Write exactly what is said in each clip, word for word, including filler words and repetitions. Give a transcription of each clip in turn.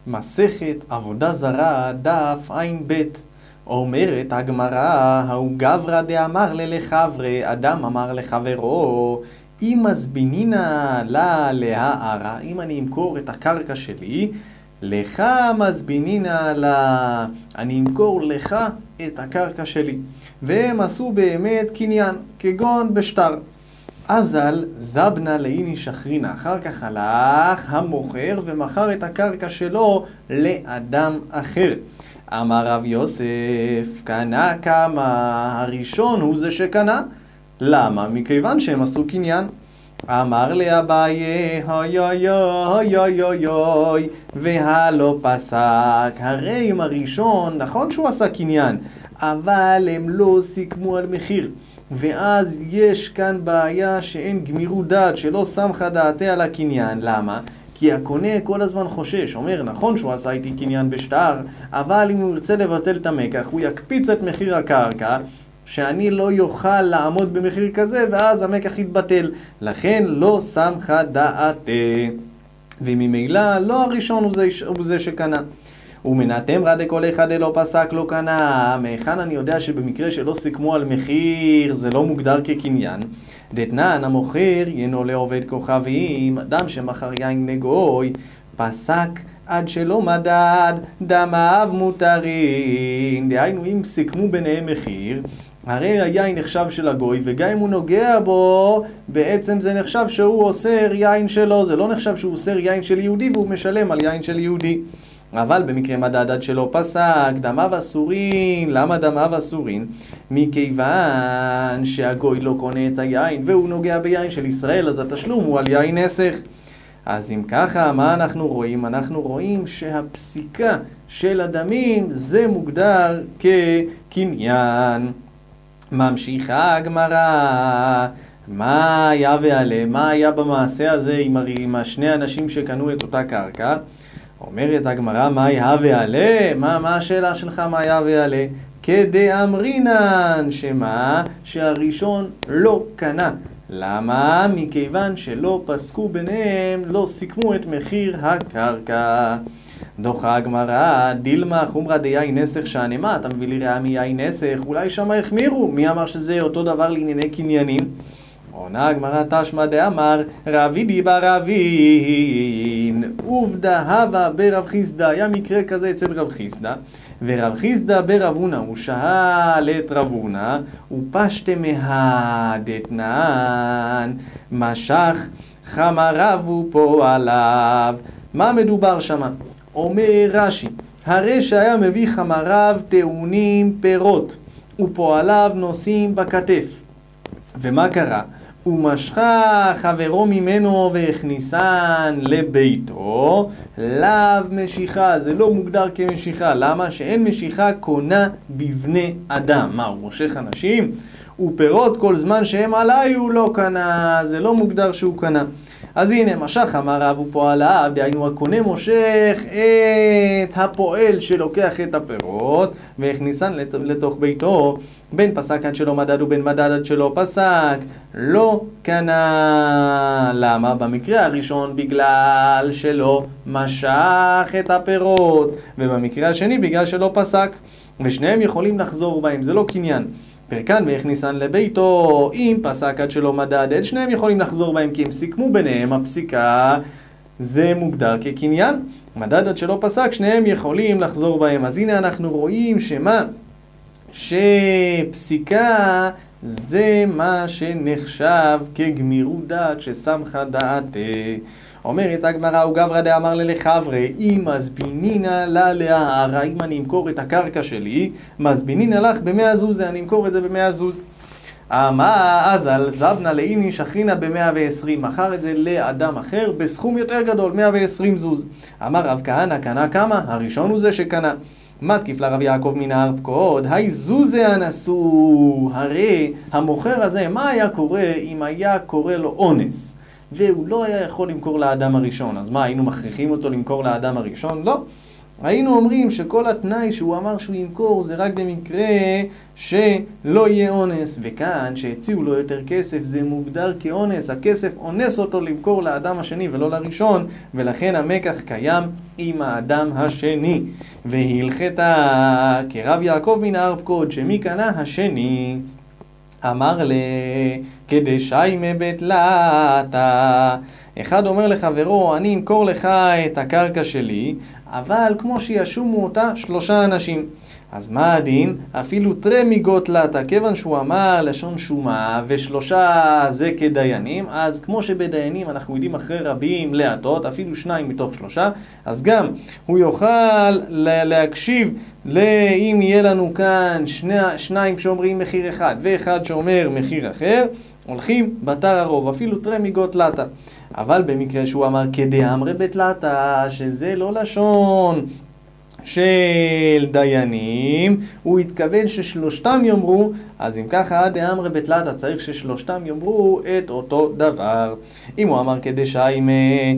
מסכת עבודה זרה, דף עין בית. אומרת הגמרא, ההוא גברא דאמר ללחברי, אדם אמר לחברו, אם מזבינינה לה להערה, אם אני אמכור את הקרקע שלי, לך מזבינינה לה, אני אמכור לך את הקרקע שלי. והם עשו באמת קניין, כגון בשטר. אזל זבנה לאיני שחרינה, אחר כך הלך המוכר ומכר את הקרקע שלו לאדם אחר. אמר רב יוסף, קנה כמה, הראשון הוא זה שקנה. למה? מכיוון שהם עשו קניין. אמר לאביי, אוי אוי אוי אוי אוי אוי, והלא פסק. הרי עם הראשון, נכון שהוא עשה קניין, אבל הם לא סיכמו על מחיר. ואז יש כאן בעיה שאין גמירות דעת, שלא סמכה דעתי על הקניין. למה? כי הקונה כל הזמן חושש, אומר, נכון שהוא עשה איתי קניין בשטר, אבל אם הוא ירצה לבטל את המקח, הוא יקפיץ את מחיר הקרקע, שאני לא יוכל לעמוד במחיר כזה, ואז המקח יתבטל. לכן לא סמכה דעתי. וממילא לא הראשון הוא זה, הוא זה שקנה. ומנתם רדי כל אחד לא פסק לא קנה. מהיכן אני יודע שבמקרה שלא סיכמו על מחיר זה לא מוגדר כקניין? דתנן המוכר ינו לעובד כוכבים, אדם שמכר יין לגוי, פסק עד שלא מדד, דמיו מותרים. דהיינו אם סיכמו ביניהם מחיר, הרי היין נחשב של הגוי, וגם אם הוא נוגע בו, בעצם זה נחשב שהוא אוסר יין שלו, זה לא נחשב שהוא אוסר יין של יהודי והוא משלם על יין של יהודי. אבל במקרה מדד עד שלא פסק, דמיו אסורין. למה דמיו אסורין? מכיוון שהגוי לא קונה את היין והוא נוגע ביין של ישראל, אז התשלום הוא על יין נסך. אז אם ככה, מה אנחנו רואים? אנחנו רואים שהפסיקה של הדמים זה מוגדר כקניין. ממשיכה הגמרא, מה היה ועלה? מה היה במעשה הזה עם, עם השני אנשים שקנו את אותה קרקע? אומרת הגמרא, מה היה ועלה? מה, מה השאלה שלך מה היה ועלה? כדאמרינן, שמה? שהראשון לא קנה. למה? מכיוון שלא פסקו ביניהם, לא סיכמו את מחיר הקרקע. דוחה הגמרא, דילמה חומרא דיין נסך שאני. מה, אתה מביא לי ראיה מיין נסך? אולי שמה החמירו. מי אמר שזה אותו דבר לענייני קניינים? עונה הגמרא, תשמע דאמר רבי דיבה רבין עובדה הווה ברב חיסדא. היה מקרה כזה אצל רב חיסדא, ורב חיסדא ברב הונא, הוא שאל את רב הונא, ופשטה מהדתנן משך חמריו ופועליו. מה מדובר שמה? אומר רש"י, הרי שהיה מביא חמריו טעונים פירות ופועליו נושאים בכתף. ומה קרה? הוא משכה חברו ממנו והכניסן לביתו, לאו משיכה, זה לא מוגדר כמשיכה. למה? שאין משיכה קונה בבני אדם. מה, הוא מושך אנשים? ופירות כל זמן שהם עליי הוא לא קנה, זה לא מוגדר שהוא קנה. אז הנה, משך חמריו ופועליו, דהיינו הקונה מושך את הפועל שלוקח את הפירות והכניסן לתוך ביתו. בין פסק עד שלא מדד ובין מדד עד שלא פסק, לא קנה. למה? במקרה הראשון בגלל שלא משך את הפירות, ובמקרה השני בגלל שלא פסק, ושניהם יכולים לחזור בהם, זה לא קניין. פרקן והכניסן לביתו, אם פסק עד שלא מדד, את שניהם יכולים לחזור בהם כי הם סיכמו ביניהם, הפסיקה זה מוגדר כקניין. מדד עד שלא פסק, שניהם יכולים לחזור בהם. אז הנה אנחנו רואים שמה? שפסיקה זה מה שנחשב כגמירות דעת שסמכה דעתי. אומרת הגמרא, הוא גברא דאמר ללחברי, אם מזבינינא לה להערה, אם אני אמכור את הקרקע שלי, מזבינינא לך במאה זוז, אני אמכור את זה במאה זוז. אמר אזל זבנה לאיני שחרינה במאה ועשרים, מכר את זה לאדם אחר בסכום יותר גדול, מאה ועשרים זוז. אמר רב כהנא, קנה כמה? הראשון הוא זה שקנה. מתקיף לרב יעקב מנהר פקוד, היי זוזה אנסו. הרי המוכר הזה, מה היה קורה אם היה קורה לו אונס? והוא לא היה יכול למכור לאדם הראשון. אז מה, היינו מכריחים אותו למכור לאדם הראשון? לא. היינו אומרים שכל התנאי שהוא אמר שהוא ימכור זה רק במקרה שלא יהיה אונס, וכאן שהציעו לו יותר כסף זה מוגדר כאונס, הכסף אונס אותו למכור לאדם השני ולא לראשון, ולכן המקח קיים עם האדם השני. והלכתה כרב יעקב מן הארפקוד שמי קנה השני, אמר לה כדשי מבית לתה, אחד אומר לחברו אני אמכור לך את הקרקע שלי, אבל כמו שישומו אותה שלושה אנשים. אז מה הדין? אפילו טרמי גוטלתה, כיוון שהוא אמר לשון שומה ושלושה זה כדיינים, אז כמו שבדיינים אנחנו יודעים אחרי רבים להטות, אפילו שניים מתוך שלושה, אז גם הוא יוכל להקשיב לאם יהיה לנו כאן שני, שניים שאומרים מחיר אחד ואחד שאומר מחיר אחר, הולכים בתר הרוב, אפילו טרמי גוטלתה. אבל במקרה שהוא אמר כדאמרי בתלתה, שזה לא לשון של דיינים, הוא התכוון ששלושתם יאמרו, אז אם ככה דאמרי בתלתה צריך ששלושתם יאמרו את אותו דבר. אם הוא אמר כדשי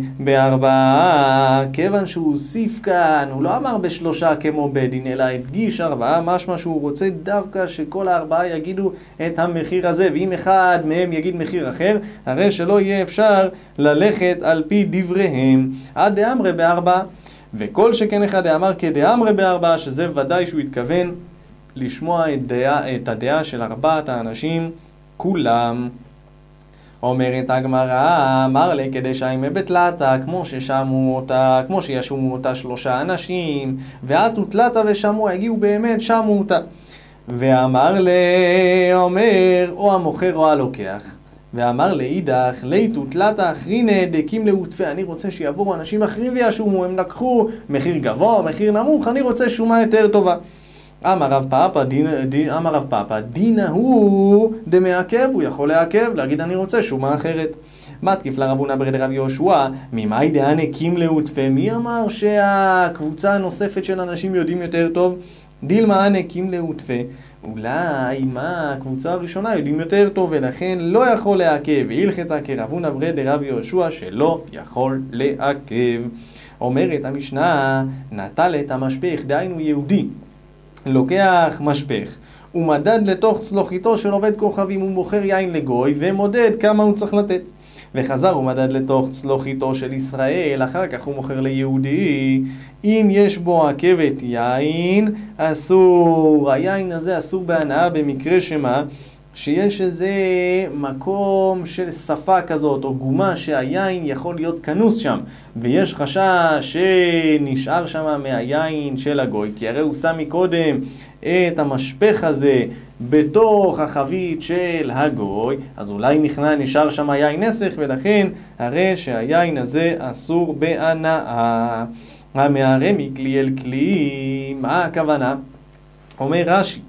בארבעה, כיוון שהוא הוסיף כאן, הוא לא אמר בשלושה כמו בדין, אלא הדגיש ארבעה, משמע שהוא רוצה דווקא שכל הארבעה יגידו את המחיר הזה, ואם אחד מהם יגיד מחיר אחר, הרי שלא יהיה אפשר ללכת על פי דבריהם. עד דאמרי בארבעה, וכל שכן אחד אמר כדאמרי בארבעה, שזה ודאי שהוא התכוון לשמוע את, דעה, את הדעה של ארבעת האנשים כולם. אומרת הגמרא, אמר לה כדשי מבית לתה, כמו ששמו אותה, כמו שישמו אותה שלושה אנשים, ועטו תלתה ושמו, הגיעו באמת, שמו אותה. ואמר לה, אומר, או המוכר או הלוקח. ואמר לאידך, ליתו תלתה אחרינה דקים לעוטפה, אני רוצה שיבואו אנשים אחרים וישומו, הם לקחו מחיר גבוה, מחיר נמוך, אני רוצה שומה יותר טובה. אמר רב פאפא, דין, דין, אמר רב פאפא, דינה הוא דמעכב, הוא יכול לעכב, להגיד אני רוצה שומה אחרת. מתקיף לרבונה ברד רב יהושע, ממאי דהנה קים לעוטפה, מי אמר שהקבוצה הנוספת של אנשים יודעים יותר טוב? דילמה נקים לעוטפה, אולי מה הקבוצה הראשונה יודעים יותר טוב ולכן לא יכול לעכב, והלכתה כרבונה ברד רב יהושע שלא יכול לעכב. אומרת המשנה, נטל את המשפך, דהיינו יהודי לוקח משפך ומדד לתוך צלוחיתו של עובד כוכבים, הוא מוכר יין לגוי ומודד כמה הוא צריך לתת, וחזר ומדד לתוך צלוחיתו של ישראל, אחר כך הוא מוכר ליהודי. אם יש בו עקבת יין אסור, היין הזה אסור בהנאה במקרה שמה שיש איזה מקום של שפה כזאת או גומה שהיין יכול להיות כנוס שם, ויש חשש שנשאר שם מהיין של הגוי, כי הרי הוא שם מקודם את המשפך הזה בתוך החבית של הגוי, אז אולי נכנע נשאר שם יין נסך, ולכן הרי שהיין הזה אסור בהנאה. המערה מכלי אל כלי, מה הכוונה? אומר רש"י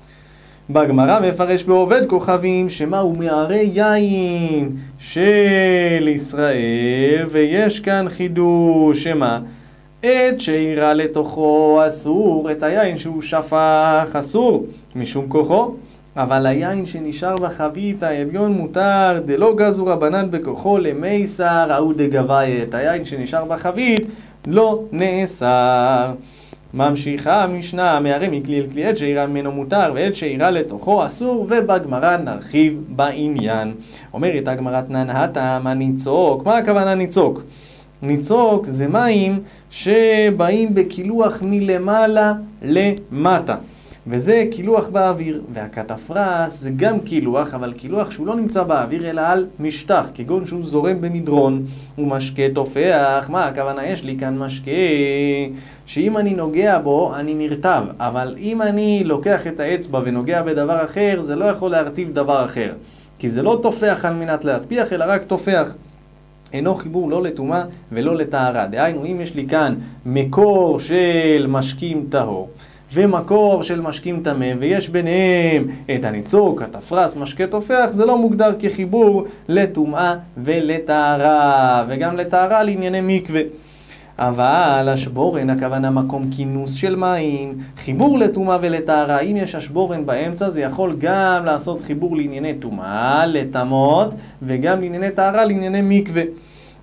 בגמרא מפרש בעובד כוכבים שמה הוא מערה יין של ישראל, ויש כאן חידוש שמה את שאירה לתוכו אסור, את היין שהוא שפך אסור משום כוחו, אבל היין שנשאר בחבית העליון מותר, דלא גזו רבנן בכוחו למייסר ראו דגבאי, את היין שנשאר בחבית לא נאסר. ממשיכה המשנה, מערה מכלי אל כלי, עת שאירה ממנו מותר ועת שאירה לתוכו אסור, ובגמרא נרחיב בעניין. אומרת הגמרא תנן הטעם הניצוק, מה הכוונה ניצוק? ניצוק זה מים שבאים בקילוח מלמעלה למטה, וזה קילוח באוויר, והקטפרס זה גם קילוח, אבל קילוח שהוא לא נמצא באוויר אלא על משטח, כגון שהוא זורם במדרון. ומשקה תופח, מה הכוונה? יש לי כאן משקה שאם אני נוגע בו אני נרטב, אבל אם אני לוקח את האצבע ונוגע בדבר אחר זה לא יכול להרטיב דבר אחר, כי זה לא תופח על מנת להטפיח אלא רק תופח. אינו חיבור לא לטומאה ולא לטהרה, דהיינו אם יש לי כאן מקור של משקים טהור ומקור של משקים טמא ויש ביניהם את הניצוק, התפרס, משקה תופח, זה לא מוגדר כחיבור לטומאה ולטהרה, וגם לטהרה לענייני מקווה. אבל השבורן, הכוונה מקום כינוס של מים, חיבור לטומאה ולטהרה. אם יש השבורן באמצע זה יכול גם לעשות חיבור לענייני טומאה, לטמאות, וגם לענייני טהרה, לענייני מקווה.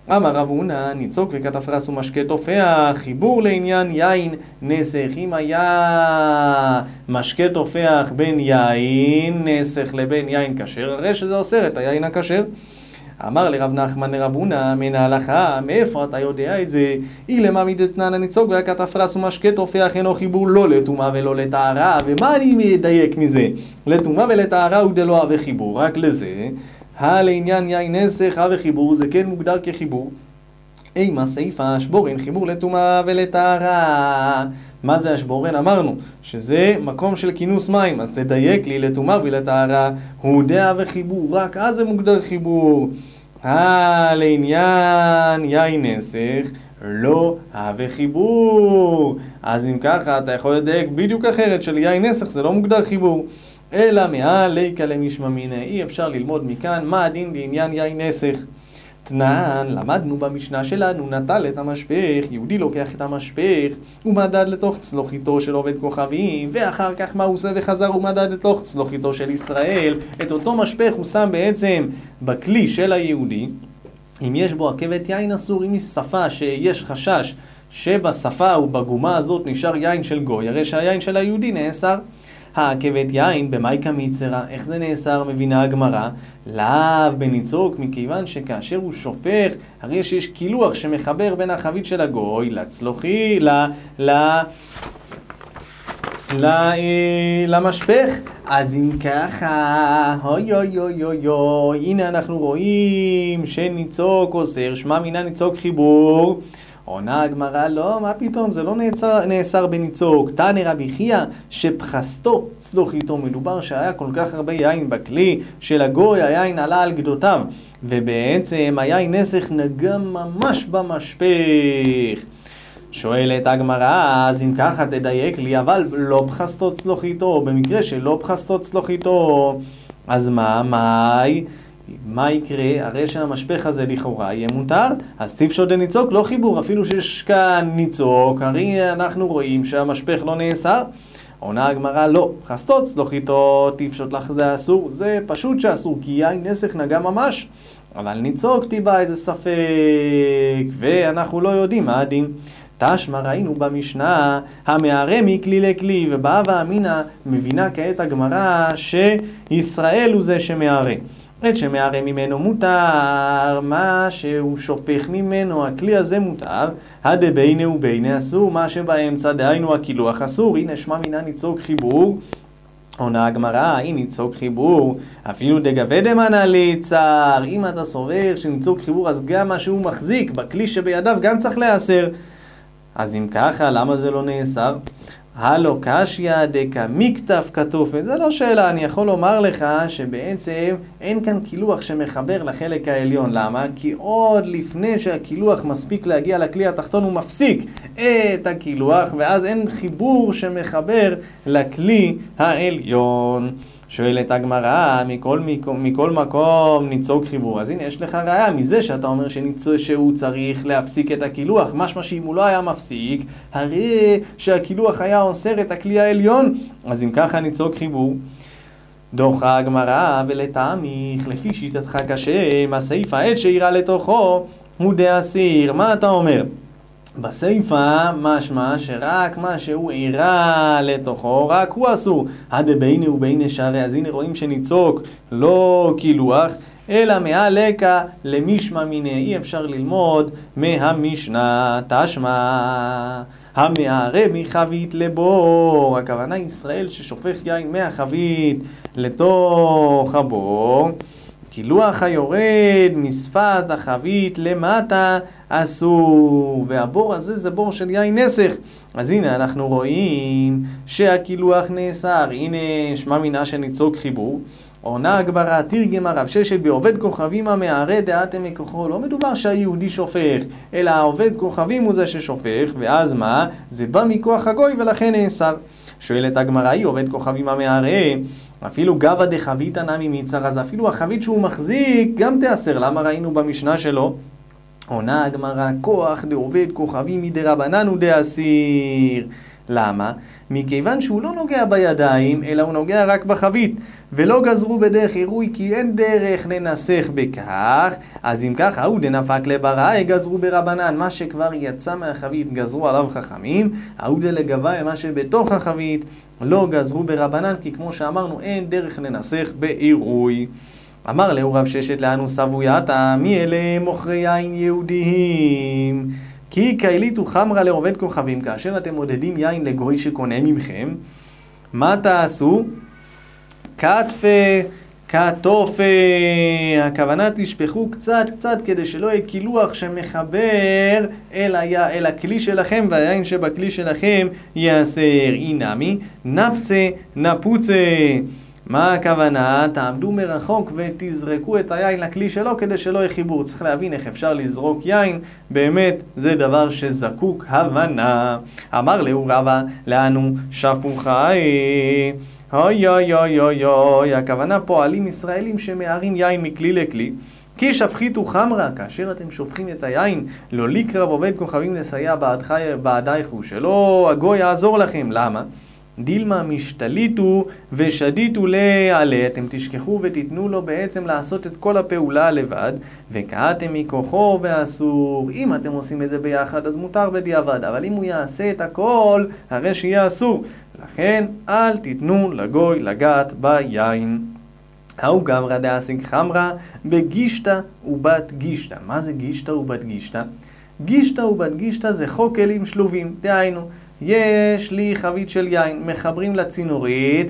אמר רב הונא, ניצוק וכתפרס ומשקה תופח, חיבור לעניין יין נסך. אם היה משקה תופח בין יין נסך לבין יין כשר, הרי שזה אוסר את היין הכשר. אמר לרב נחמן לרב הונא, מן ההלכה, מאיפה אתה יודע את זה? אילמה מדתנן הניצוק והכתפרס ומשקה תופח אינו חיבור לא לטומאה ולא לטהרה. ומה אני מדייק מזה? לטומאה ולטהרה הוא דלא הווה חיבור, רק לזה. לעניין יין נסך הווה חיבור, זה כן מוגדר כחיבור. אימה סיפה שבורין חיבור לטומאה ולטהרה. מה זה השבורין? אמרנו שזה מקום של כינוס מים, אז תדייק לי, לטומאה ולטהרה הוא דעה וחיבור, רק אז זה מוגדר חיבור. לעניין יין נסך לא הווה חיבור, אז אם ככה אתה יכול לדייק בדיוק אחרת, של יין נסך זה לא מוגדר חיבור. אלא מעל ליקה למשמע מיניה, אי אפשר ללמוד מכאן מה הדין לעניין יין נסך. תנן, למדנו במשנה שלנו, נטל את המשפך, יהודי לוקח את המשפך ומדד לתוך צלוחיתו של עובד כוכבים, ואחר כך מה הוא עושה וחזר ומדד לתוך צלוחיתו של ישראל. את אותו משפך הוא שם בעצם בכלי של היהודי. אם יש בו עקבת יין אסור, אם יש שפה שיש חשש שבשפה ובגומה הזאת נשאר יין של גוי, הרי שהיין של היהודי נאסר. העקבת יין במייקה מיצרה, איך זה נאסר? מבינה הגמרא, לאו בניצוק, מכיוון שכאשר הוא שופך, הרי שיש קילוח שמחבר בין החבית של הגוי לצלוחי, ל... ל... ל... למשפך. אז אם ככה, אוי אוי אוי אוי אוי, הנה אנחנו רואים שניצוק אוסר, שמע מינה ניצוק חיבור. עונה הגמרא, לא, מה פתאום, זה לא נאסר, נאסר בניצוק. תנא רבי חייא שפחסתו צלוחיתו, מדובר שהיה כל כך הרבה יין בכלי של הגוי, היין עלה על גדותיו, ובעצם היין נסך נגע ממש במשפך. שואלת הגמרא, אז אם ככה תדייק לי, אבל לא פחסתו צלוחיתו, במקרה שלא פחסתו צלוחיתו, אז מה, מהי? מה יקרה? הרי שהמשפך הזה לכאורה יהיה מותר, אז תפשוט דניצוק לא חיבור, אפילו שיש כאן ניצוק, הרי אנחנו רואים שהמשפך לא נאסר. עונה הגמרא, לא, חסתות צלוחיתו, תפשוט לך זה אסור, זה פשוט שאסור, כי יין נסך נגע ממש, אבל ניצוק תיבא איזה ספק, ואנחנו לא יודעים מה הדין. תשמע, ראינו במשנה, המערה מכלי לכלי, ובאה ואמינה מבינה כעת הגמרא שישראל הוא זה שמערה. את שמערה ממנו מותר, מה שהוא שופך ממנו, הכלי הזה מותר, הדבינה ובינה אסור, מה שבאמצע דהיינו הקילוח אסור. הנה שמע מינה ניצוק חיבור. עונה הגמרא, הנה ניצוק חיבור, אפילו דגבי דמנה ליצר. אם אתה סובר שניצוק חיבור, אז גם מה שהוא מחזיק בכלי שבידיו גם צריך להיאסר. אז אם ככה, למה זה לא נאסר? הלו קשיא דקה מכתף כתופת, זה לא שאלה, אני יכול לומר לך שבעצם אין כאן קילוח שמחבר לחלק העליון. למה? כי עוד לפני שהקילוח מספיק להגיע לכלי התחתון הוא מפסיק את הקילוח, ואז אין חיבור שמחבר לכלי העליון. שואלת הגמרא, מכל, מכל, מכל מקום ניצוק חיבור. אז הנה יש לך ראיה מזה שאתה אומר שניצוק, שהוא צריך להפסיק את הקילוח, משמע שאם הוא לא היה מפסיק, הרי שהקילוח היה אוסר את הכלי העליון, אז אם ככה ניצוק חיבור. דוחה הגמרא, ולטעמיך לפי שיטתך כשם, הסעיף העד שאירה לתוכו הוא דאסיר. מה אתה אומר? בסייפה משמע שרק מה שהוא עירה לתוכו, רק הוא אסור. הדבינה ובינה שערי, אז הנה רואים שניצוק לא קילוח, אלא מהלקה למשמע מיני. אי אפשר ללמוד מהמשנה. תשמע, המערה מחבית לבור, הכוונה ישראל ששופך יין מהחבית לתוך הבור, קילוח היורד משפת החבית למטה אסור, והבור הזה זה בור של יין נסך. אז הנה אנחנו רואים שהקילוח נאסר. הנה שמע מינה שניצוק חיבור. עונה הגמרא, תרגם הרב ששת בעובד כוכבים המערה דעתם מכוחו. לא מדובר שהיהודי שופך, אלא העובד כוכבים הוא זה ששופך, ואז מה? זה בא מכוח הגוי ולכן נאסר. שואלת הגמרא, היא עובד כוכבים המערה, אפילו גבא דחבית נמי מיצר, אז אפילו החבית שהוא מחזיק גם תאסר. למה? ראינו במשנה שלו. עונה הגמרא, כוח דעובד כוכבים מדרבנן ודאסיר. למה? מכיוון שהוא לא נוגע בידיים, אלא הוא נוגע רק בחבית, ולא גזרו בדרך עירוי, כי אין דרך לנסח בכך. אז אם כך, ההוא דנפק לבראי גזרו ברבנן, מה שכבר יצא מהחבית גזרו עליו חכמים, ההוא דלגבי, מה שבתוך החבית לא גזרו ברבנן, כי כמו שאמרנו, אין דרך לנסח בעירוי. אמר לו רב ששת לאנו סבויתה, מי אלה מוכרי יין יהודיים? כי כאליתו חמרה לעובד כוכבים, כאשר אתם מודדים יין לגוי שקונה ממכם, מה תעשו? כתפה, כתופה, הכוונה תשפכו קצת קצת כדי שלא יהיה קילוח שמחבר אל, היה, אל הכלי שלכם, והיין שבכלי שלכם יאסר. אינמי, נפצה, נפוצה. מה הכוונה? תעמדו מרחוק ותזרקו את היין לכלי שלו כדי שלא יהיה חיבור. צריך להבין איך אפשר לזרוק יין, באמת זה דבר שזקוק הבנה. אמר לו רבא לאנו שפוכי, אוי אוי אוי אוי אוי, הכוונה פועלים ישראלים שמערים יין מכלי לכלי. כי שפחיתו חמרה, כאשר אתם שופכים את היין, לא לקרב עובד כוכבים לסייע בעדייכו, שלא הגוי יעזור לכם. למה? דילמה משתליתו ושדיתו לעלה, אתם תשכחו ותיתנו לו בעצם לעשות את כל הפעולה לבד, וקעתם מכוחו ואסור. אם אתם עושים את זה ביחד אז מותר בדיעבד, אבל אם הוא יעשה את הכל הרי שיהיה אסור. לכן אל תיתנו לגוי לגעת ביין. ההוא גברא דאסיג חמרה בגישתא ובת גישתא. מה זה גישתא ובת גישתא? גישתא ובת גישתא זה חוק כלים שלובים, דהיינו יש לי חבית של יין, מחברים לצינורית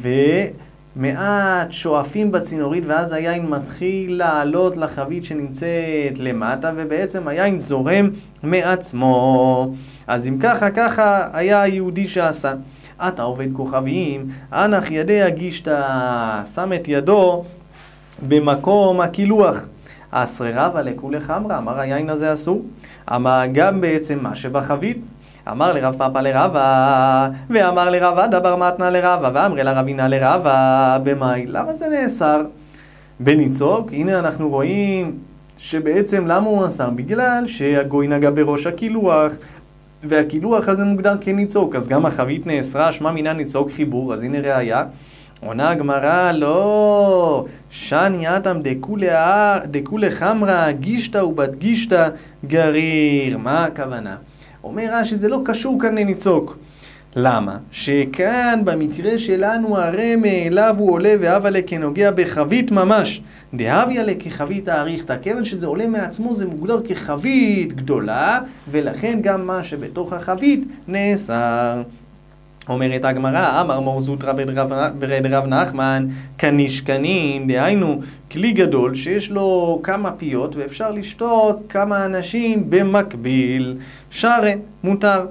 ומעט שואפים בצינורית, ואז היין מתחיל לעלות לחבית שנמצאת למטה, ובעצם היין זורם מעצמו. אז אם ככה, ככה היה היהודי שעשה. אתה עובד כוכבים, אנח ידי הגישתא, שם את ידו במקום הקילוח. אסרי רבא לכולי חמרה, אמר היין הזה אסור. אמר גם בעצם מה שבחבית. אמר לרב פאפא לרבא, ואמר לרבא דבר מתנה לרבא, ואמרי לרבינה לרבא, במאי. למה זה נאסר? בניצוק, הנה אנחנו רואים שבעצם למה הוא אסר? בגלל שהגוי נגע בראש הקילוח, והקילוח הזה מוגדר כניצוק, אז גם החבית נאסרה, שמה מינה ניצוק חיבור, אז הנה ראיה. עונה הגמרא, לא, שני אתם דכולי חמרה, גישתא ובת גישתא גריר. מה הכוונה? אומר רש"י, זה לא קשור כאן לניצוק. למה? שכאן במקרה שלנו הרי מאליו הוא עולה והווה לה כנוגע בחבית ממש. דהוויה לה כחבית האריכתא, כיוון שזה עולה מעצמו זה מוגדר כחבית גדולה, ולכן גם מה שבתוך החבית נאסר. אומרת הגמרא, אמר מור זוטרא ברד רב נחמן, כנשקנין, דהיינו כלי גדול שיש לו כמה פיות ואפשר לשתות כמה אנשים במקביל, שרה, מותר.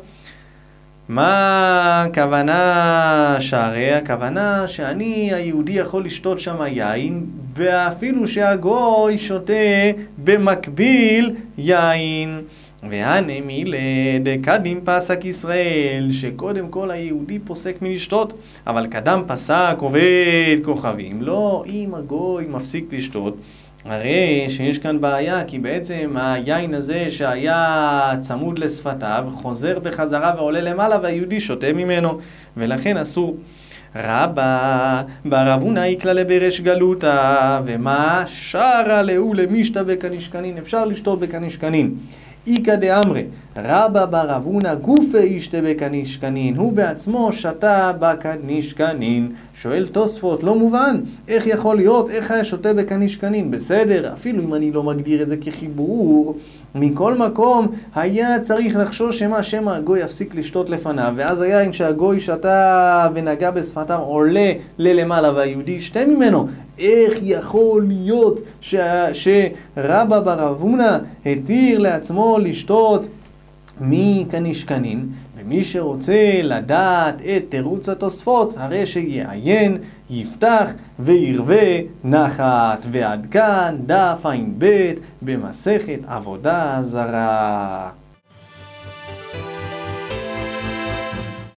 מה הכוונה שרה? הכוונה שאני היהודי יכול לשתות שם יין, ואפילו שהגוי שותה במקביל יין. והנה מילה דקדים פסק ישראל, שקודם כל היהודי פוסק מלשתות, אבל קדם פסק עובד כוכבים. לא, אם הגוי מפסיק לשתות, הרי שיש כאן בעיה, כי בעצם היין הזה שהיה צמוד לשפתיו חוזר בחזרה ועולה למעלה והיהודי שותה ממנו, ולכן אסור. רבא ברב הונא איקלא לברש גלותא, ומה שרה להו למישתא בקנישקנין, אפשר לשתות בקנישקנין. איקא דאמרי רבא ברב הונא גופי ישתה בקנישקנין, הוא בעצמו שתה בקנישקנין. שואל תוספות, לא מובן, איך יכול להיות, איך היה שותה בקנישקנין? בסדר, אפילו אם אני לא מגדיר את זה כחיבור, מכל מקום היה צריך לחשוש שמה שמה הגוי יפסיק לשתות לפניו, ואז היין שהגוי שתה ונגע בשפתיו עולה ללמעלה והיהודי ישתה ממנו. איך יכול להיות ש... שרבא ברב הונא התיר לעצמו לשתות מקנישקנין? ומי שרוצה לדעת את תירוץ התוספות, הרי שיעיין, יפתח וירווה נחת. ועד כאן דף ע"ב במסכת עבודה זרה.